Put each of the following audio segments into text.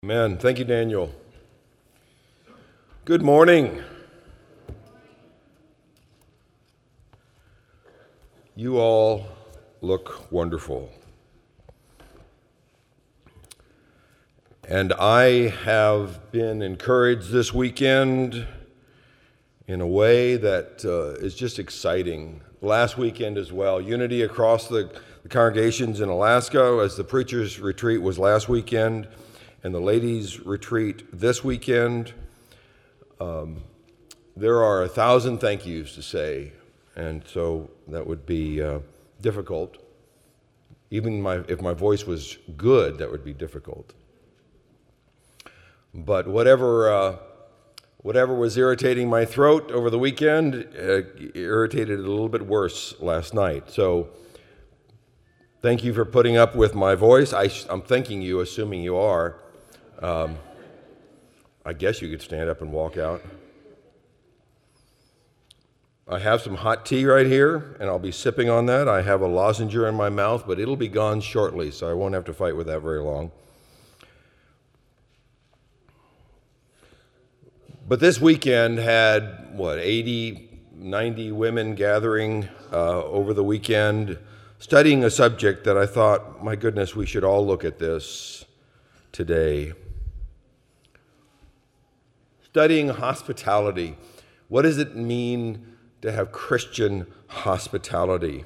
Amen. Thank you, Daniel. Good morning. You all look wonderful. And I have been encouraged this weekend in a way that is just exciting. Last weekend as well. Unity across the congregations in Alaska, as the preacher's retreat was last weekend, and the ladies' retreat this weekend. There are 1,000 thank yous to say, and so that would be difficult. Even if my voice was good, that would be difficult. But whatever was irritating my throat over the weekend irritated it a little bit worse last night. So thank you for putting up with my voice. I'm thanking you, assuming you are. I guess you could stand up and walk out. I have some hot tea right here, and I'll be sipping on that. I have a lozenge in my mouth, but it'll be gone shortly, so I won't have to fight with that very long. But this weekend had, 80, 90 women gathering over the weekend, studying a subject that I thought, my goodness, we should all look at this today. Studying hospitality. What does it mean to have Christian hospitality?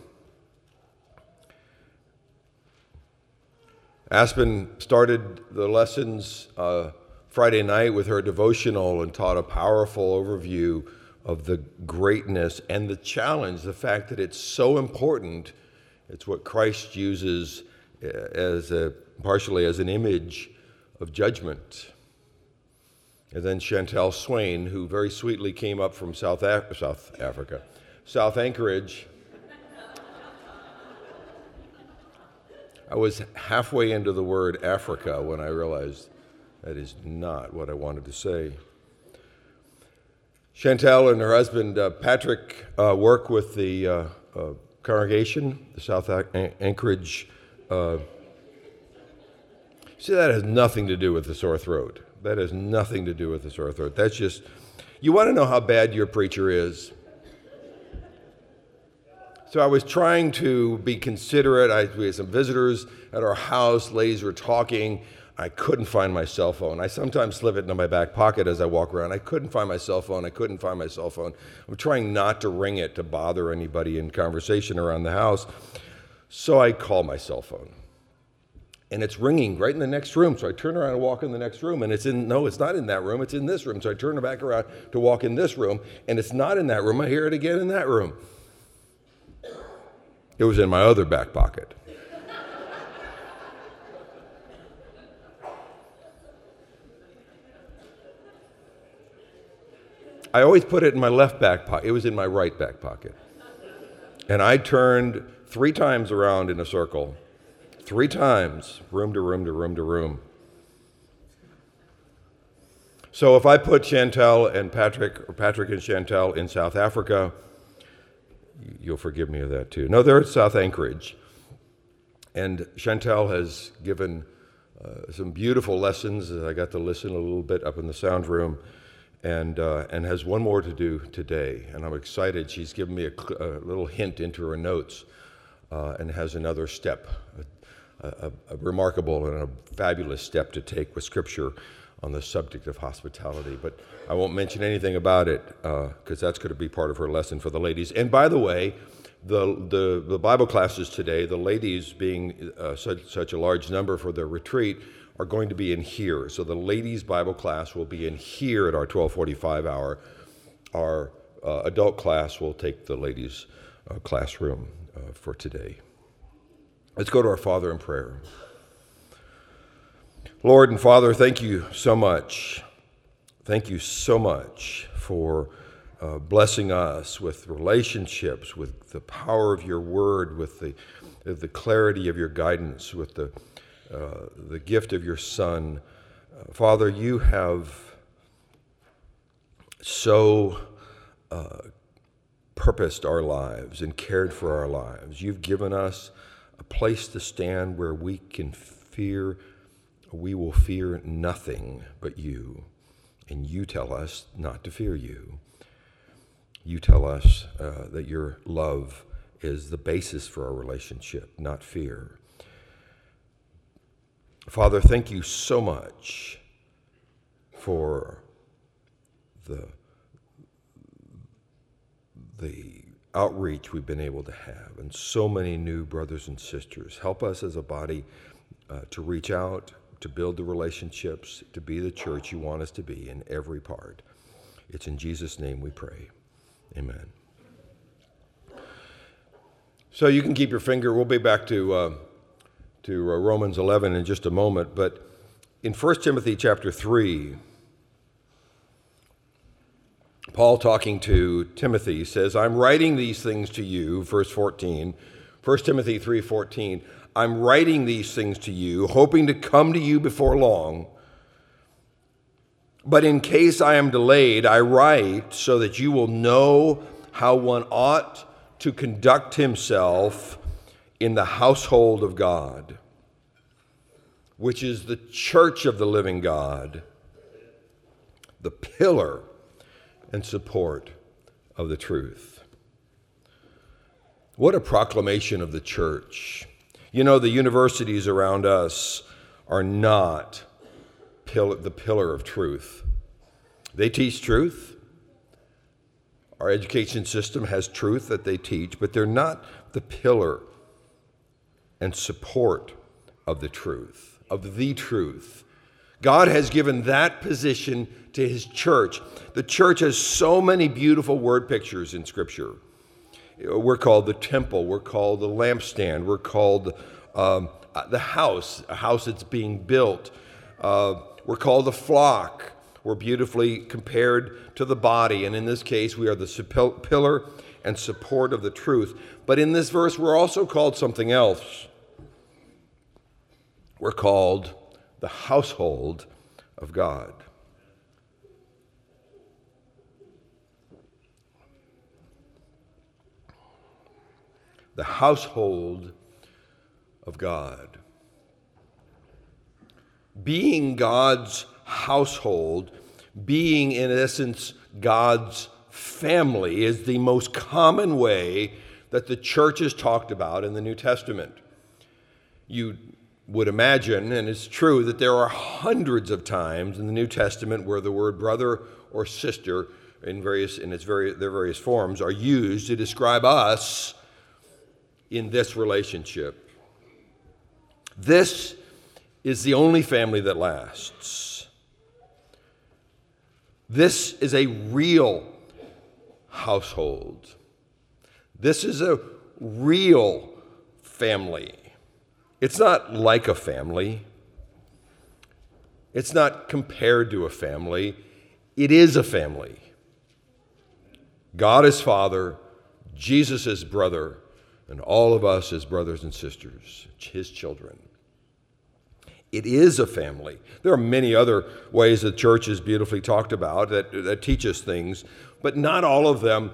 Aspen started the lessons Friday night with her devotional and taught a powerful overview of the greatness and the challenge, the fact that it's so important. It's what Christ uses partially as an image of judgment. And then Chantel Swain, who very sweetly came up from South Anchorage. I was halfway into the word Africa when I realized that is not what I wanted to say. Chantel and her husband, Patrick, work with the congregation, the South Anchorage. See, that has nothing to do with the sore throat. That has nothing to do with the sore throat. That's just, you want to know how bad your preacher is. So I was trying to be considerate. We had some visitors at our house. Ladies were talking. I couldn't find my cell phone. I sometimes slip it into my back pocket as I walk around. I couldn't find my cell phone. I'm trying not to ring it to bother anybody in conversation around the house. So I call my cell phone. And it's ringing right in the next room. So I turn around and walk in the next room, and it's not in that room, it's in this room. So I turn back around to walk in this room, and it's not in that room. I hear it again in that room. It was in my other back pocket. I always put it in my left back pocket. It was in my right back pocket. And I turned 3 times around in a circle. 3 times, room to room to room to room. So if I put Chantel and Patrick, or Patrick and Chantel in South Africa, you'll forgive me of that too. No, they're at South Anchorage. And Chantel has given some beautiful lessons. I got to listen a little bit up in the sound room, and has one more to do today. And I'm excited. She's given me a little hint into her notes and has another step, a remarkable and a fabulous step to take with Scripture on the subject of hospitality. But I won't mention anything about it because that's going to be part of her lesson for the ladies. And by the way, the Bible classes today, the ladies being such a large number for their retreat, are going to be in here. So the ladies' Bible class will be in here at our 12:45 hour. Our adult class will take the ladies' classroom for today. Let's go to our Father in prayer. Lord and Father, thank you so much. Thank you so much for blessing us with relationships, with the power of your word, with the clarity of your guidance, with the gift of your Son. Father, you have so purposed our lives and cared for our lives. You've given us a place to stand where we can fear we will fear nothing but you, and you tell us not to fear you. You tell us that your love is the basis for our relationship, not fear. Father, thank you so much for the outreach we've been able to have, and so many new brothers and sisters. Help us as a body to reach out, to build the relationships, to be the church you want us to be in every part. It's in Jesus' name we pray. Amen. So you can keep your finger. We'll be back to Romans 11 in just a moment. But in 1 Timothy chapter 3, Paul talking to Timothy says, I'm writing these things to you, verse 14, 1 Timothy 3:14, I'm writing these things to you, hoping to come to you before long. But in case I am delayed, I write so that you will know how one ought to conduct himself in the household of God, which is the church of the living God, the pillar and support of the truth. What a proclamation of the church. You know, the universities around us are not the pillar of truth. They teach truth. Our education system has truth that they teach, but they're not the pillar and support of the truth, of the truth. God has given that position to his church. The church has so many beautiful word pictures in Scripture. We're called the temple. We're called the lampstand. We're called the house, a house that's being built. We're called the flock. We're beautifully compared to the body. And in this case, we are the pillar and support of the truth. But in this verse, we're also called something else. We're called the household of God. The household of God. Being God's household, being in essence God's family, is the most common way that the church is talked about in the New Testament. You would imagine, and it's true, that there are hundreds of times in the New Testament where the word brother or sister in their various forms are used to describe us in this relationship. This is the only family that lasts. This is a real household. This is a real family. It's not like a family. It's not compared to a family. It is a family. God is Father, Jesus is brother, and all of us as brothers and sisters, his children. It is a family. There are many other ways the church is beautifully talked about that teach us things, but not all of them.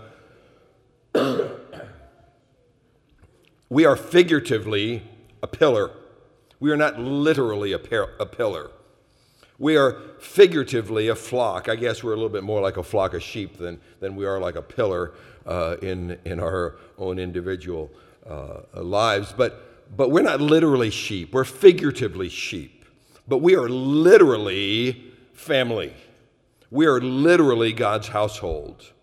We are figuratively a pillar. We are not literally a pillar. We are figuratively a flock. I guess we're a little bit more like a flock of sheep than we are like a pillar in our own individual lives. But we're not literally sheep. We're figuratively sheep. But we are literally family. We are literally God's household.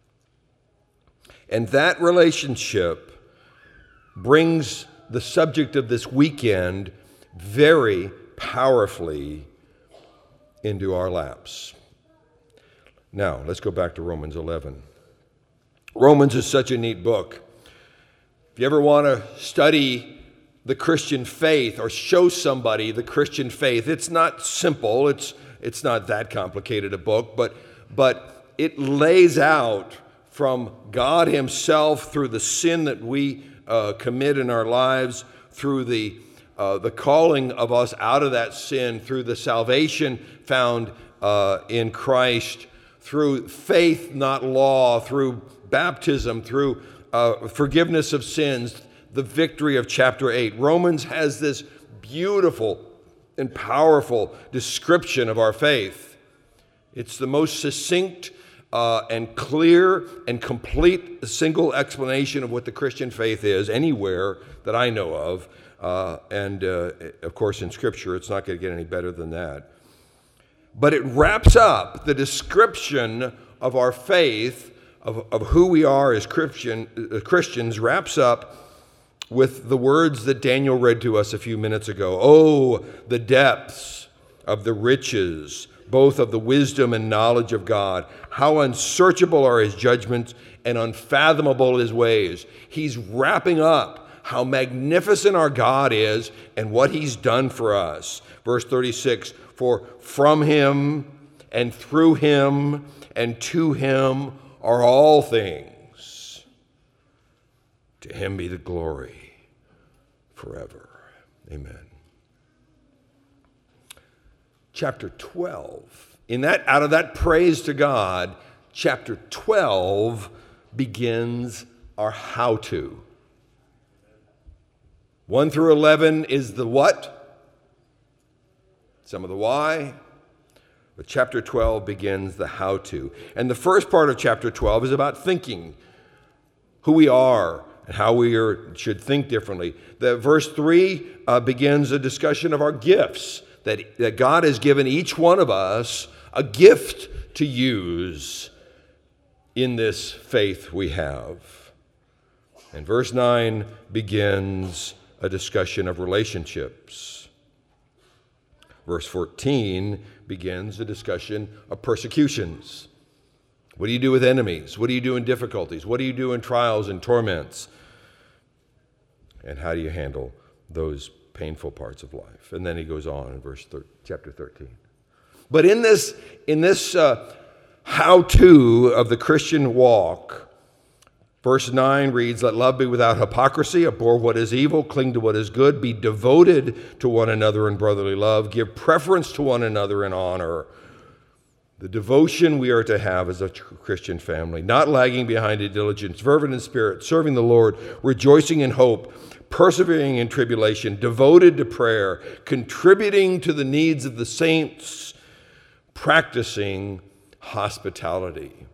And that relationship brings the subject of this weekend very powerfully into our laps. Now, let's go back to Romans 11. Romans is such a neat book. If you ever want to study the Christian faith or show somebody the Christian faith, it's not simple. It's not that complicated a book, but it lays out from God himself through the sin that we commit in our lives, through the calling of us out of that sin, through the salvation found in Christ, through faith, not law, through baptism, through forgiveness of sins, the victory of chapter 8. Romans has this beautiful and powerful description of our faith. It's the most succinct and clear and complete single explanation of what the Christian faith is anywhere that I know of. Of course, in Scripture, it's not going to get any better than that. But it wraps up the description of our faith, of who we are as Christians, wraps up with the words that Daniel read to us a few minutes ago. Oh, the depths of the riches, both of the wisdom and knowledge of God. How unsearchable are his judgments and unfathomable his ways. He's wrapping up how magnificent our God is and what he's done for us. Verse 36, for from him and through him and to him are all things. To him be the glory forever. Amen. Chapter 12. Out of that praise to God, chapter 12 begins our how-to. 1 through 11 is the what, some of the why, but chapter 12 begins the how-to. And the first part of chapter 12 is about thinking, who we are and how we should think differently. Verse 3 begins a discussion of our gifts, that God has given each one of us a gift to use in this faith we have. And verse 9 begins a discussion of relationships. Verse 14 begins a discussion of persecutions. What do you do with enemies? What do you do in difficulties? What do you do in trials and torments? And how do you handle those painful parts of life? And then he goes on in chapter 13. But in this how-to of the Christian walk, verse 9 reads, let love be without hypocrisy, abhor what is evil, cling to what is good, be devoted to one another in brotherly love, give preference to one another in honor. The devotion we are to have as a Christian family, not lagging behind in diligence, fervent in spirit, serving the Lord, rejoicing in hope, persevering in tribulation, devoted to prayer, contributing to the needs of the saints, practicing hospitality.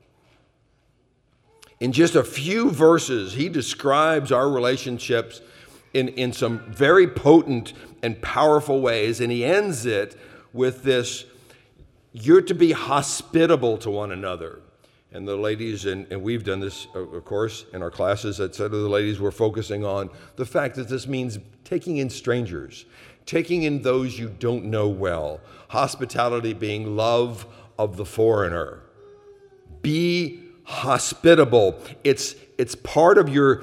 In just a few verses, he describes our relationships in some very potent and powerful ways, and he ends it with this, you're to be hospitable to one another. And the ladies, and we've done this, of course, in our classes, etc., the ladies were focusing on the fact that this means taking in strangers, taking in those you don't know well, hospitality being love of the foreigner. Be hospitable. It's part of your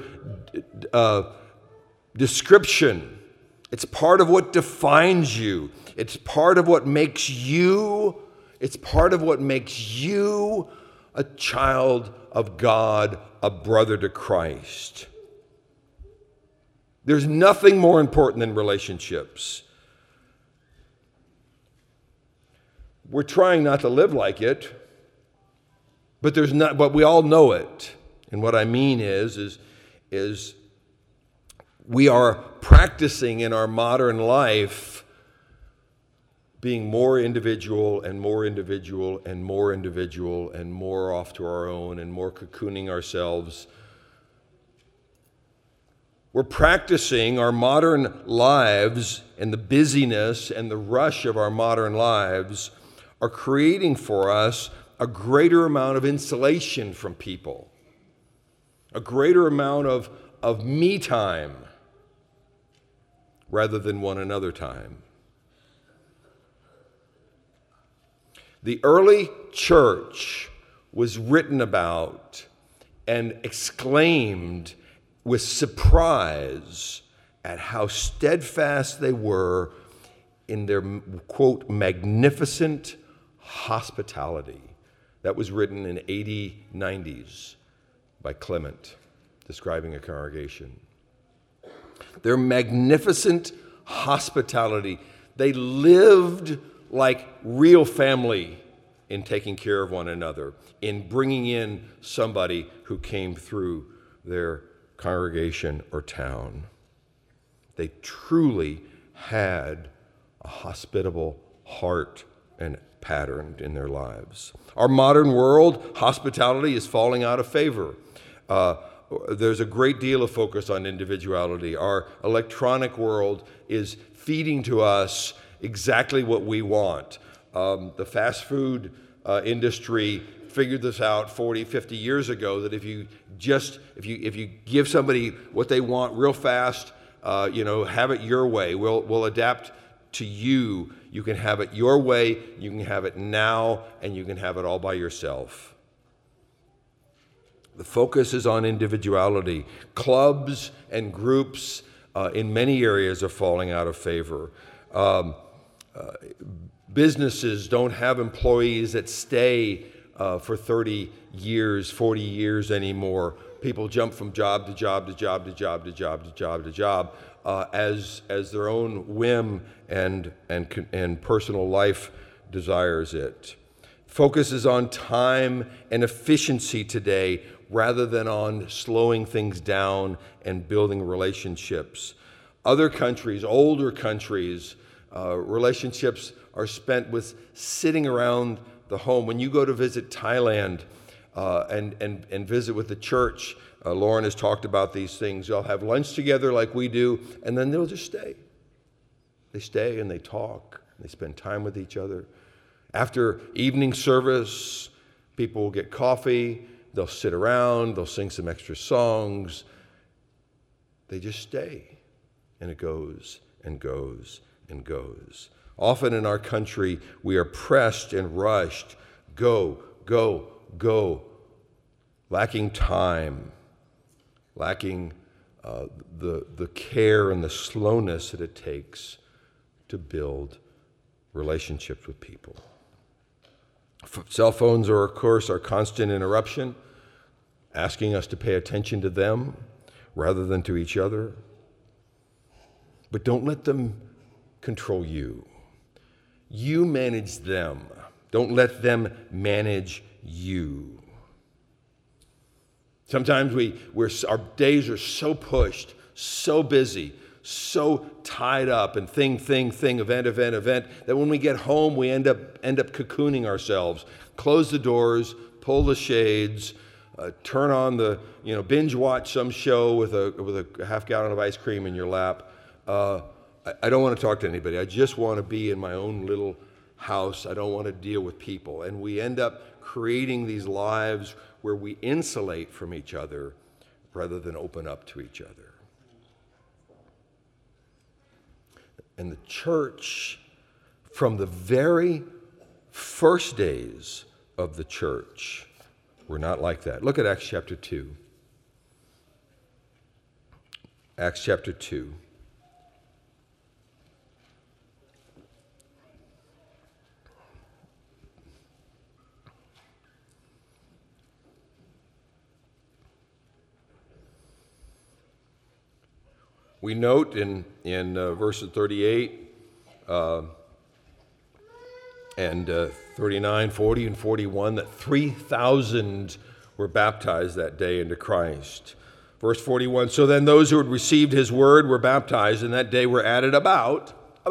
description. It's part of what defines you. It's part of what makes you. It's part of what makes you a child of God, a brother to Christ. There's nothing more important than relationships. We're trying not to live like it. But we all know it. And what I mean is we are practicing in our modern life being more individual and more individual and more individual and more off to our own and more cocooning ourselves. We're practicing our modern lives, and the busyness and the rush of our modern lives are creating for us a greater amount of insulation from people, a greater amount of me time rather than one another time. The early church was written about and exclaimed with surprise at how steadfast they were in their, quote, magnificent hospitality. That was written in AD 90s by Clement, describing a congregation. Their magnificent hospitality. They lived like real family in taking care of one another, in bringing in somebody who came through their congregation or town. They truly had a hospitable heart and pattern in their lives. Our modern world, hospitality is falling out of favor. There's a great deal of focus on individuality. Our electronic world is feeding to us exactly what we want. The fast food industry figured this out 40, 50 years ago, that if you give somebody what they want real fast, have it your way. We'll adapt to you. You can have it your way, you can have it now, and you can have it all by yourself. The focus is on individuality. Clubs and groups in many areas are falling out of favor. Businesses don't have employees that stay for 30 years, 40 years anymore. People jump from job to job to job to job to job to job to job as their own whim and personal life desires it. Focus is on time and efficiency today rather than on slowing things down and building relationships. Other countries, older countries, relationships are spent with sitting around the home. When you go to visit Thailand and visit with the church, Lauren has talked about these things. They'll have lunch together like we do, and then they'll just stay. They stay and they talk. And they spend time with each other. After evening service, people will get coffee. They'll sit around. They'll sing some extra songs. They just stay, and it goes and goes and goes. Often in our country, we are pressed and rushed, go, go, go, lacking time, lacking the care and the slowness that it takes to build relationships with people. Cell phones are, of course, our constant interruption, asking us to pay attention to them rather than to each other. But don't let them control you. You manage them. Don't let them manage you. Sometimes our days are so pushed, so busy, so tied up, and thing, event, that when we get home, we end up cocooning ourselves. Close the doors, pull the shades, turn on binge watch some show with a half gallon of ice cream in your lap. I don't want to talk to anybody. I just want to be in my own little house. I don't want to deal with people. And we end up creating these lives where we insulate from each other rather than open up to each other. And the church, from the very first days of the church, were not like that. Look at Acts chapter 2. Acts chapter 2. We note in verses 38 and 39, 40, and 41 that 3,000 were baptized that day into Christ. Verse 41, so then those who had received his word were baptized, and that day were added about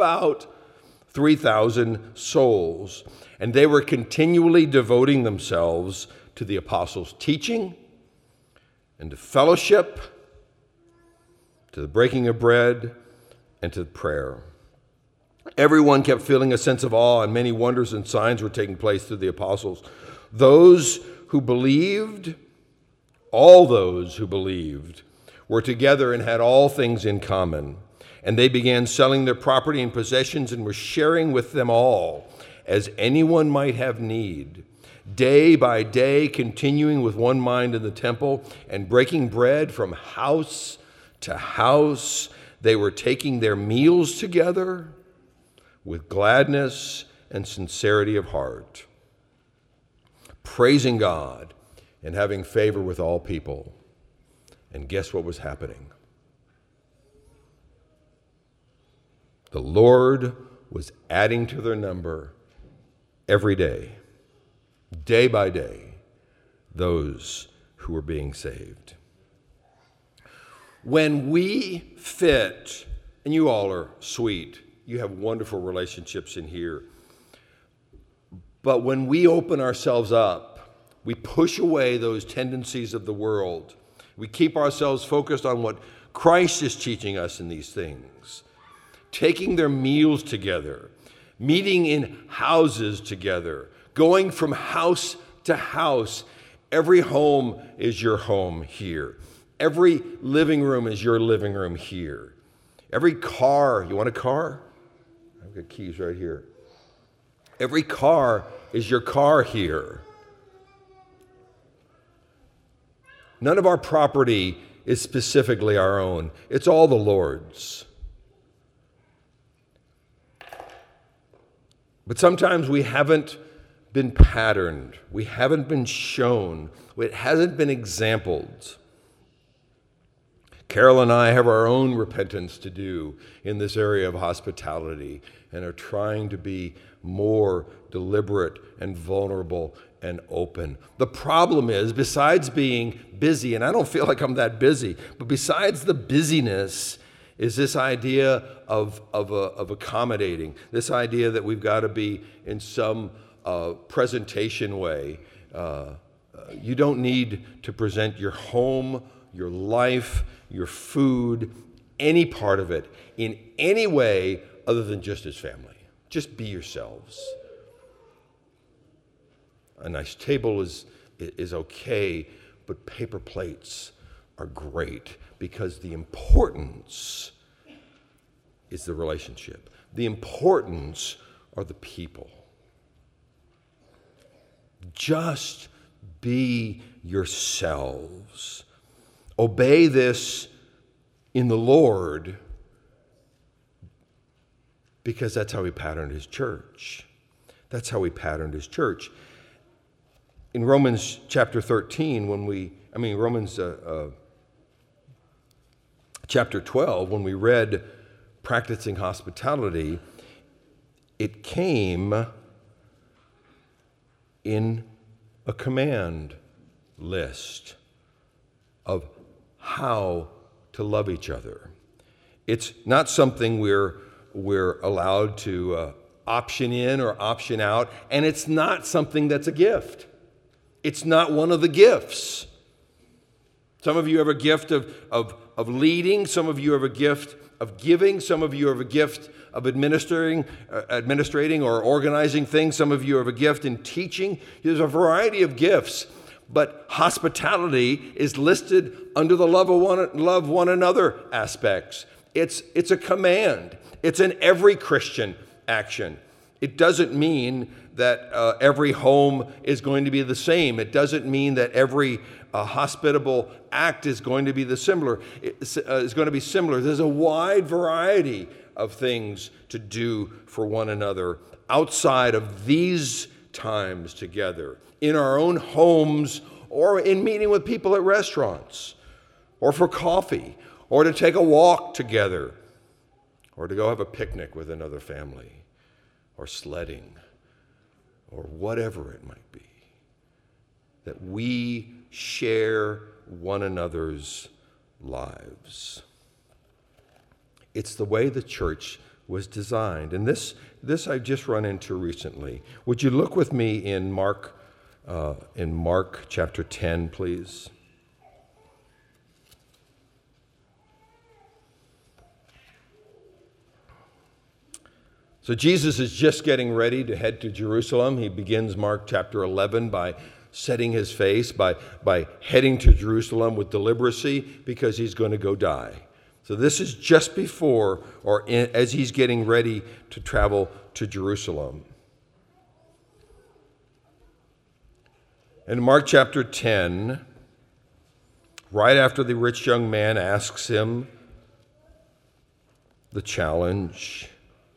3,000 souls. And they were continually devoting themselves to the apostles' teaching and to fellowship, to the breaking of bread, and to prayer. Everyone kept feeling a sense of awe, and many wonders and signs were taking place through the apostles. Those who believed, all those who believed, were together and had all things in common. And they began selling their property and possessions and were sharing with them all, as anyone might have need. Day by day, continuing with one mind in the temple and breaking bread from house to house, they were taking their meals together with gladness and sincerity of heart, praising God and having favor with all people. And guess what was happening? The Lord was adding to their number every day, day by day, those who were being saved. When we fit, and you all are sweet you have wonderful relationships in here. But when we open ourselves up, we push away those tendencies of the world. We keep ourselves focused on what Christ is teaching us in these things. Taking their meals together, meeting in houses together, going from house to house. Every home is your home here. Every living room is your living room here. Every car, you want a car? I've got keys right here. Every car is your car here. None of our property is specifically our own. It's all the Lord's. But sometimes we haven't been patterned. We haven't been shown. It hasn't been exampled. Carol and I have our own repentance to do in this area of hospitality and are trying to be more deliberate and vulnerable and open. The problem is, besides being busy, and I don't feel like I'm that busy, but besides the busyness is this idea of accommodating, this idea that we've got to be in some presentation way. You don't need to present your home, your life, your food, any part of it in any way other than just as family. Just be yourselves. A nice table is okay, but paper plates are great because the importance is the relationship. The importance are the people. Just be yourselves. Obey this in the Lord because that's how he patterned his church. That's how he patterned his church. In Romans chapter 13, Romans chapter 12, when we read practicing hospitality, it came in a command list of how to love each other. It's not something we're allowed to option in or option out, and it's not something that's a gift. It's not one of the gifts. Some of you have a gift of leading. Some of you have a gift of giving. Some of you have a gift of administrating or organizing things. Some of you have a gift in teaching. There's a variety of gifts. But hospitality is listed under the love one another aspects. It's a command. It's an every Christian action. It doesn't mean that every home is going to be the same. It doesn't mean that every hospitable act is going to be similar. There's a wide variety of things to do for one another outside of these times together, in our own homes or in meeting with people at restaurants or for coffee or to take a walk together or to go have a picnic with another family or sledding or whatever it might be, that we share one another's lives. It's the way the church was designed. And this I've just run into recently. Would you look with me in Mark chapter 10, please? So Jesus is just getting ready to head to Jerusalem. He begins Mark chapter 11 by setting his face, by heading to Jerusalem with deliberacy because he's going to go die. So this is just before as he's getting ready to travel to Jerusalem. In Mark chapter 10, right after the rich young man asks him the challenge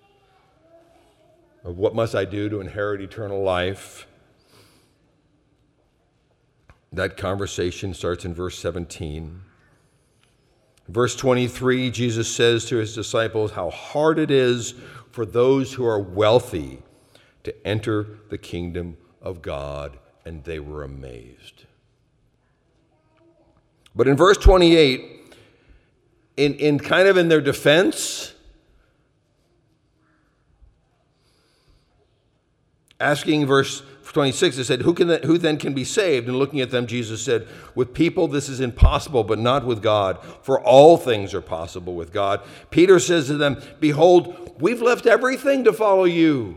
of what must I do to inherit eternal life, that conversation starts in verse 17. Verse 23, Jesus says to his disciples how hard it is for those who are wealthy to enter the kingdom of God, and they were amazed. But in verse 28, in their defense, Asking verse 26, it said, who then can be saved? And looking at them, Jesus said, with people this is impossible, but not with God, for all things are possible with God. Peter says to them, behold, we've left everything to follow you.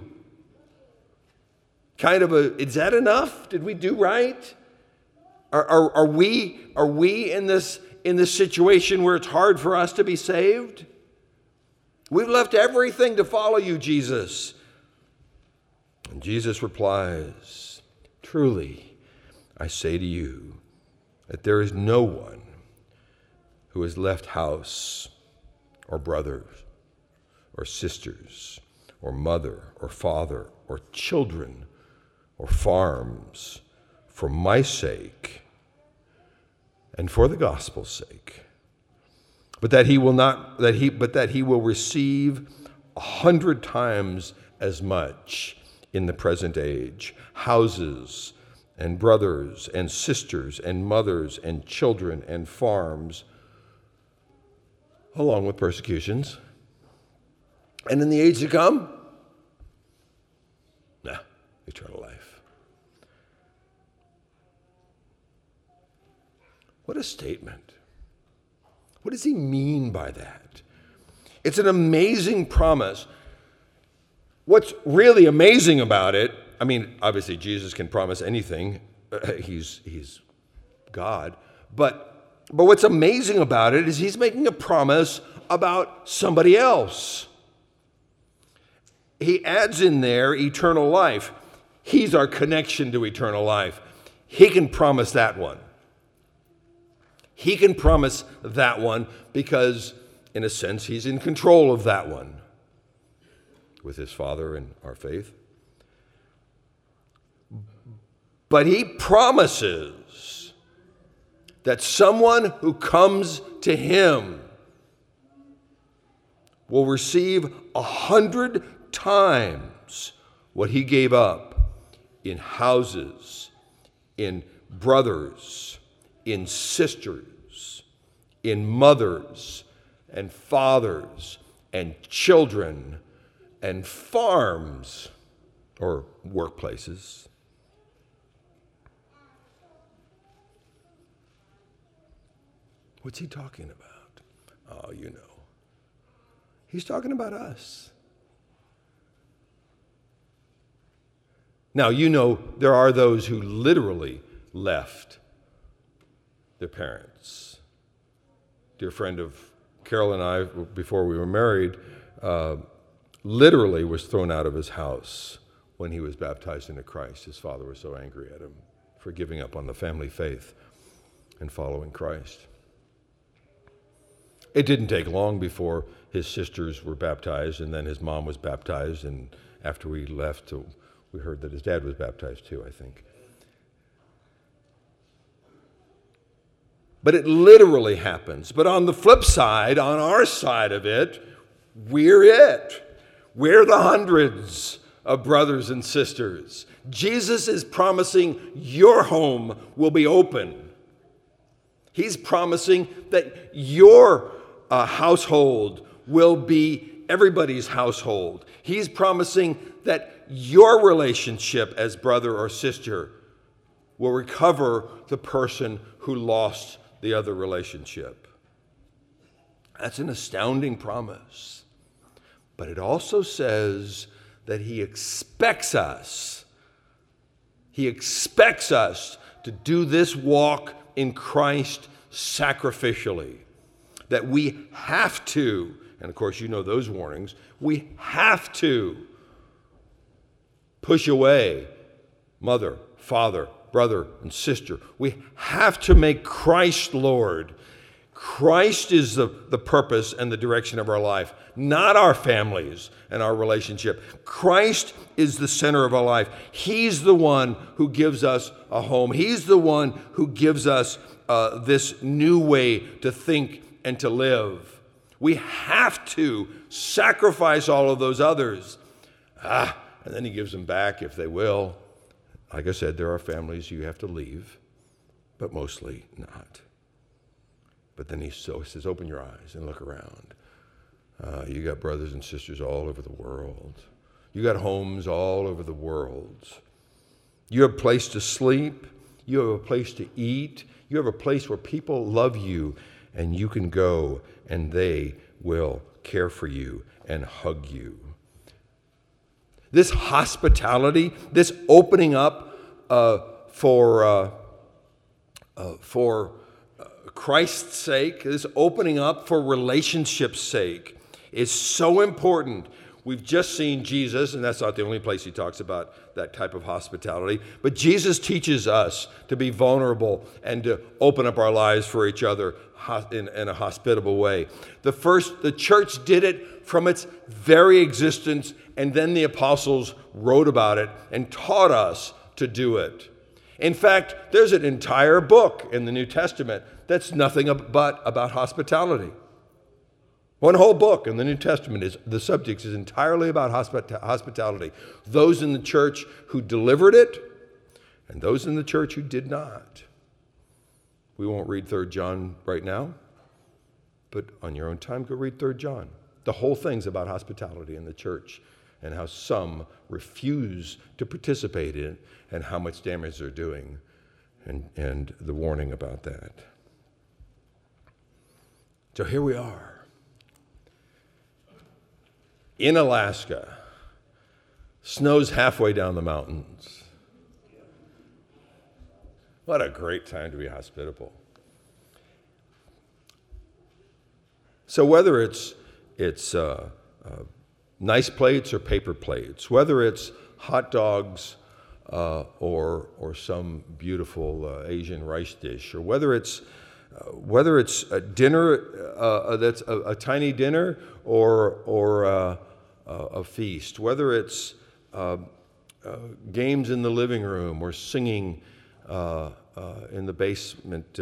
Is that enough? Did we do right? Are we in this situation where it's hard for us to be saved? We've left everything to follow you, Jesus. And Jesus replies, truly, I say to you that there is no one who has left house or brothers or sisters or mother or father or children or farms for my sake and for the gospel's sake, but that he will receive 100 times as much in the present age, houses and brothers and sisters and mothers and children and farms, along with persecutions. And in the age to come, eternal life. What a statement. What does he mean by that? It's an amazing promise. What's really amazing about it, I mean, obviously Jesus can promise anything. He's God. But what's amazing about it is he's making a promise about somebody else. He adds in there eternal life. He's our connection to eternal life. He can promise that one. He can promise that one because, in a sense, he's in control of that one with his Father and our faith. But he promises that someone who comes to him will receive 100 times what he gave up in houses, in brothers, in sisters, in mothers and fathers and children and farms or workplaces. What's he talking about? Oh, you know. He's talking about us. Now, you know, there are those who literally left their parents. Dear friend of Carol and I, before we were married, literally was thrown out of his house when he was baptized into Christ. His father was so angry at him for giving up on the family faith and following Christ. It didn't take long before his sisters were baptized, and then his mom was baptized, and after we left, we heard that his dad was baptized too, I think. But it literally happens. But on the flip side, on our side of it, we're it. We're the hundreds of brothers and sisters. Jesus is promising your home will be open. He's promising that your household will be everybody's household. He's promising that your relationship as brother or sister will recover the person who lost the other relationship. That's an astounding promise. But it also says that he expects us. He expects us to do this walk in Christ sacrificially. That we have to, and of course you know those warnings, we have to push away mother, father, brother, and sister. We have to make Christ Lord. Christ is the purpose and the direction of our life, not our families and our relationship. Christ is the center of our life. He's the one who gives us a home. He's the one who gives us this new way to think and to live. We have to sacrifice all of those others. And then he gives them back if they will. Like I said, there are families you have to leave, but mostly not. But then he says, open your eyes and look around. You got brothers and sisters all over the world. You got homes all over the world. You have a place to sleep. You have a place to eat. You have a place where people love you, and you can go and they will care for you and hug you. This hospitality, this opening up for Christ's sake, this opening up for relationship's sake is so important. We've just seen Jesus, and that's not the only place he talks about that type of hospitality, but Jesus teaches us to be vulnerable and to open up our lives for each other in a hospitable way. The church did it from its very existence, and then the apostles wrote about it and taught us to do it. In fact, there's an entire book in the New Testament that's nothing but about hospitality. One whole book in the New Testament the subject is entirely about hospitality. Those in the church who delivered it and those in the church who did not. We won't read 3 John right now, but on your own time, go read 3 John. The whole thing's about hospitality in the church and how some refuse to participate in it and how much damage they're doing and the warning about that. So here we are. In Alaska, snow's halfway down the mountains. What a great time to be hospitable. So whether it's nice plates or paper plates, whether it's hot dogs or some beautiful Asian rice dish, or whether it's a dinner that's a tiny dinner or a feast, whether it's games in the living room or singing in the basement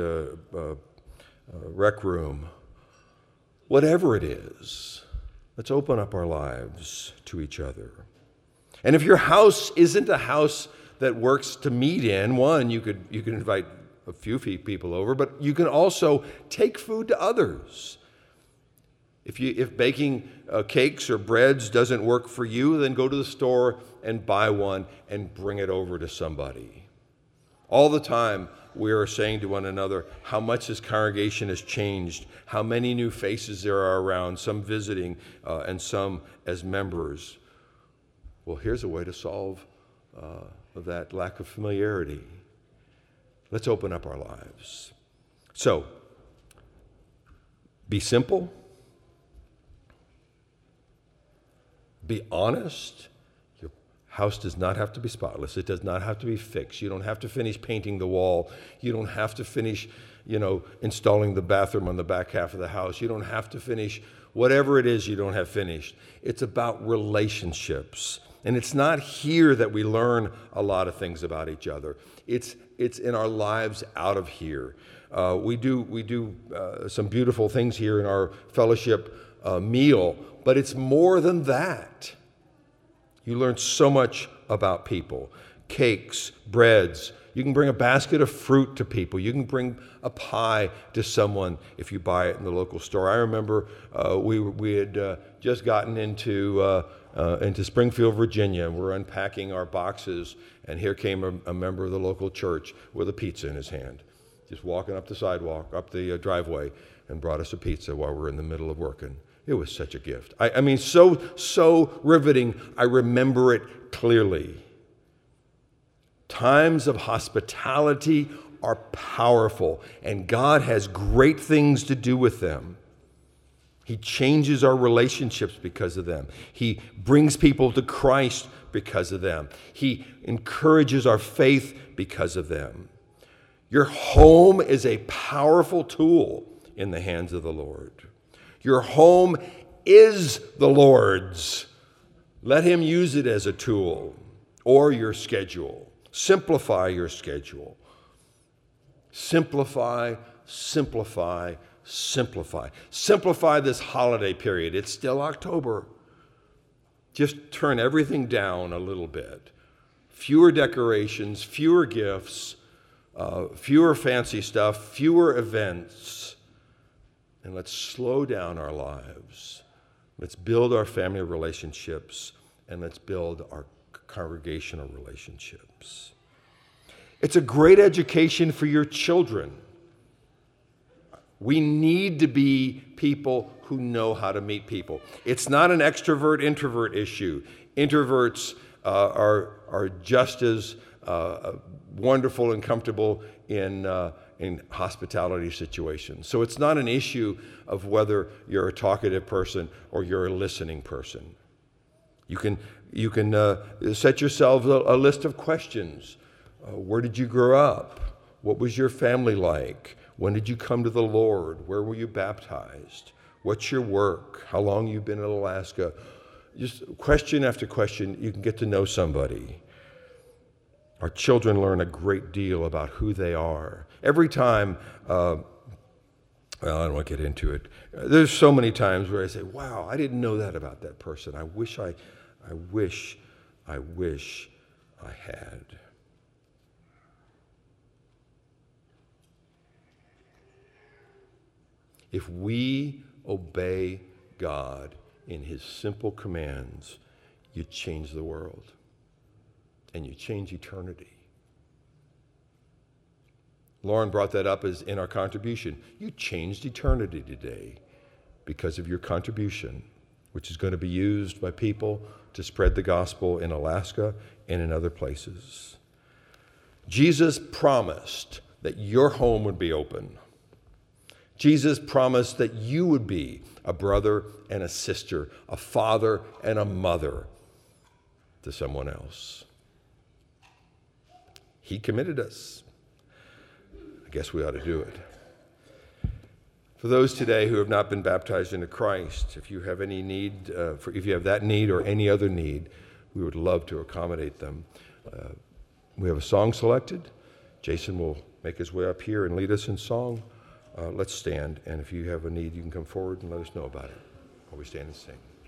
rec room, whatever it is, let's open up our lives to each other. And if your house isn't a house that works to meet in, one, you could invite a few people over, but you can also take food to others. If baking cakes or breads doesn't work for you, then go to the store and buy one and bring it over to somebody. All the time we are saying to one another how much this congregation has changed, how many new faces there are around, some visiting and some as members. Well, here's a way to solve that lack of familiarity. Let's open up our lives. So, be simple. Be honest. Your house does not have to be spotless. It does not have to be fixed. You don't have to finish painting the wall. You don't have to finish, installing the bathroom on the back half of the house. You don't have to finish whatever it is you don't have finished. It's about relationships. And it's not here that we learn a lot of things about each other. It's in our lives out of here. We do some beautiful things here in our fellowship meal, but it's more than that. You learn so much about people. Cakes, breads. You can bring a basket of fruit to people. You can bring a pie to someone if you buy it in the local store. I remember we had just gotten into Springfield, Virginia. We're unpacking our boxes, and here came a member of the local church with a pizza in his hand, just walking up the sidewalk, up the driveway, and brought us a pizza while we're in the middle of working. It was such a gift. I mean, so riveting. I remember it clearly. Times of hospitality are powerful, and God has great things to do with them. He changes our relationships because of them. He brings people to Christ because of them. He encourages our faith because of them. Your home is a powerful tool in the hands of the Lord. Your home is the Lord's. Let Him use it as a tool, or your schedule. Simplify your schedule. Simplify, simplify, simplify. Simplify this holiday period. It's still October. Just turn everything down a little bit. Fewer decorations, fewer gifts, fewer fancy stuff, fewer events. And let's slow down our lives. Let's build our family relationships and let's build our congregational relationships. It's a great education for your children. We need to be people who know how to meet people. It's not an extrovert-introvert issue. Introverts are just as wonderful and comfortable in hospitality situations. So it's not an issue of whether you're a talkative person or you're a listening person. You can set yourselves a list of questions. Where did you grow up? What was your family like? When did you come to the Lord? Where were you baptized? What's your work? How long you've been in Alaska? Just question after question, you can get to know somebody. Our children learn a great deal about who they are. Every time, well, I don't want to get into it. There's so many times where I say, wow, I didn't know that about that person. I wish I had. If we obey God in his simple commands, you change the world and you change eternity. Lauren brought that up as in our contribution. You changed eternity today because of your contribution, which is going to be used by people to spread the gospel in Alaska and in other places. Jesus promised that your home would be open. Jesus promised that you would be a brother and a sister, a father and a mother to someone else. He committed us. I guess we ought to do it. For those today who have not been baptized into Christ, if you have any need, if you have that need or any other need, we would love to accommodate them. We have a song selected. Jason will make his way up here and lead us in song. Let's stand, and if you have a need, you can come forward and let us know about it while we stand and sing.